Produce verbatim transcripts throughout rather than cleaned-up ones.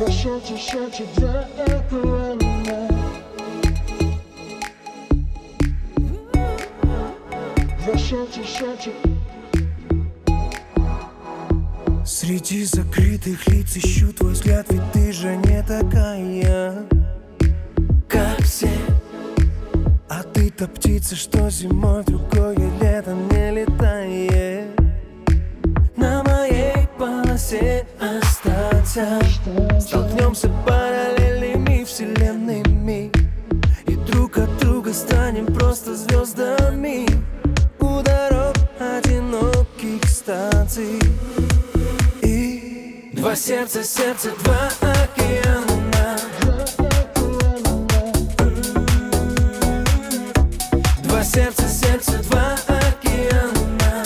сердце, сердце, два экрана. Два сердца, сердце. Среди закрытых лиц ищу твой взгляд, ведь ты же не такая, как все. А ты-то птица, что зимой в другое лето не летает. На моей полосе останься. Столкнемся параллельными вселенными и друг от друга станем просто звездами у дорог одиноких станций. И два сердца, сердца, два океана. Два сердца, сердца, два океана.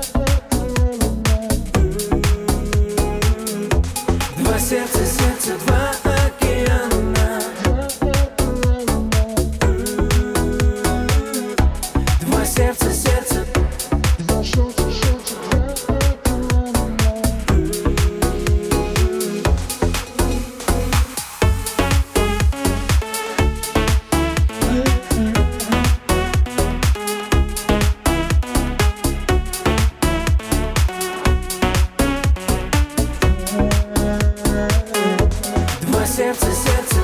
Два сердца, сердца, два океана. Два сердца, сердца. Два сердца, сердца, два океана. Два сердца, сердца.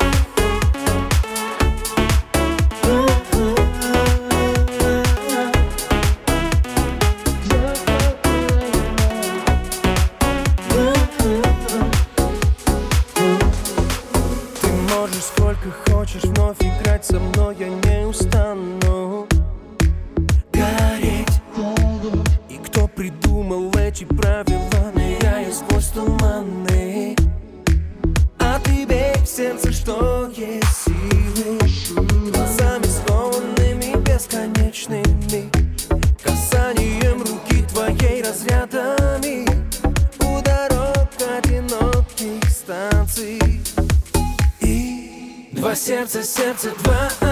Ты можешь сколько хочешь вновь играть со мной, я не устану гореть. И кто придумал эти правила, ныряя сквозь туманы. А тебе в сердце, что есть силы, глазами скованными бесконечными, касанием руки твоей разрядами у дорог одиноких станций. И два сердца, сердца, два